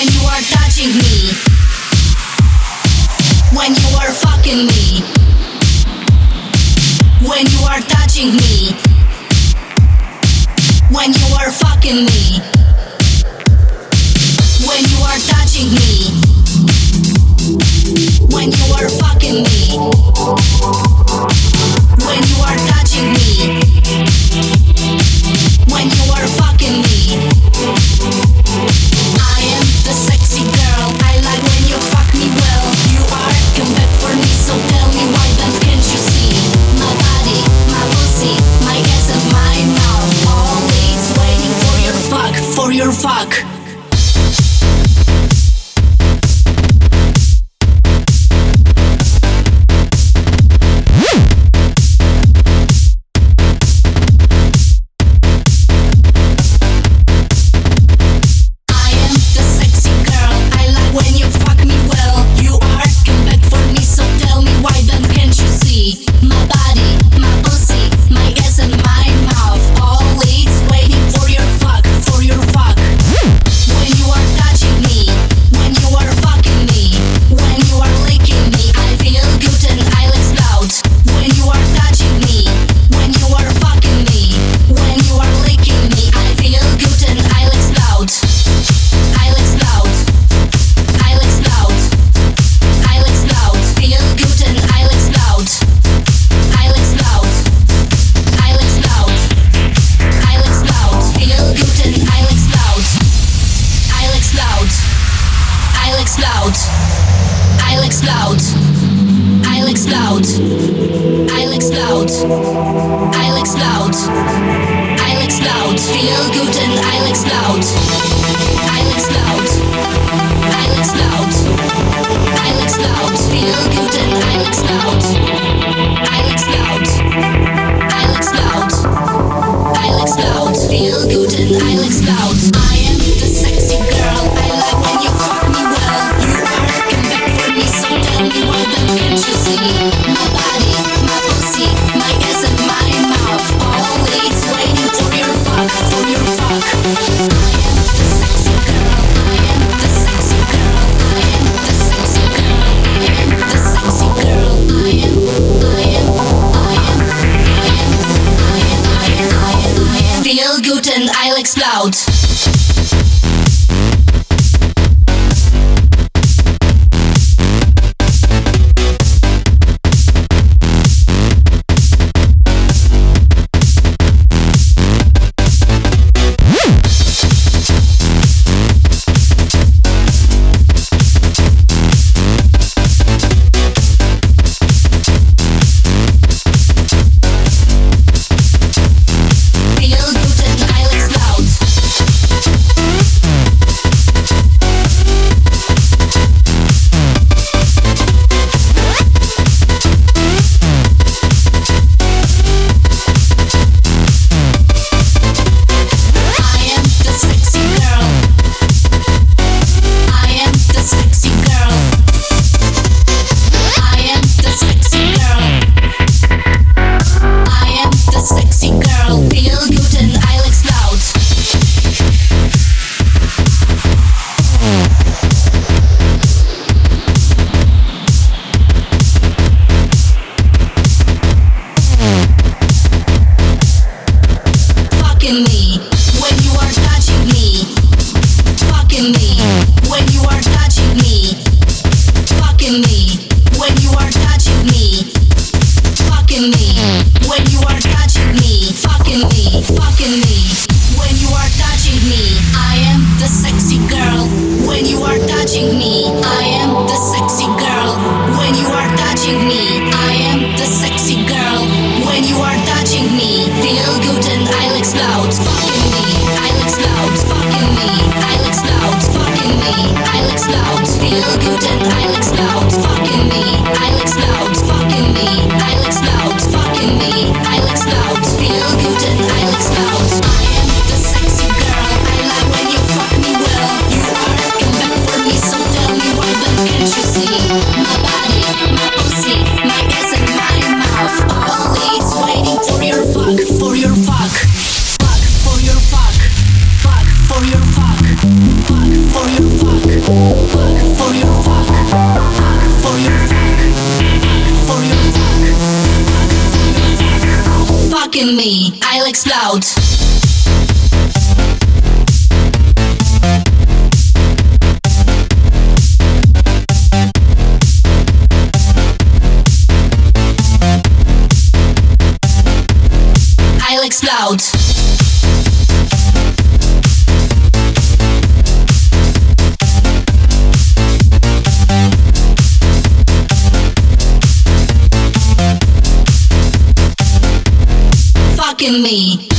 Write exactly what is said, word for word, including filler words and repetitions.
when you are touching me, when you are fucking me, when you are touching me, when you are fucking me, when you are touching me, when you are fucking me, when you are touching me, when you are fucking me. I am the sexy girl, I like when you fuck me well. You are, come back for me, so tell me why then can't you see? My body, my pussy, my ass and my mouth, always waiting for your fuck, for your fuck. For your fuck. me, I'll explode. I'll explode. Fucking me.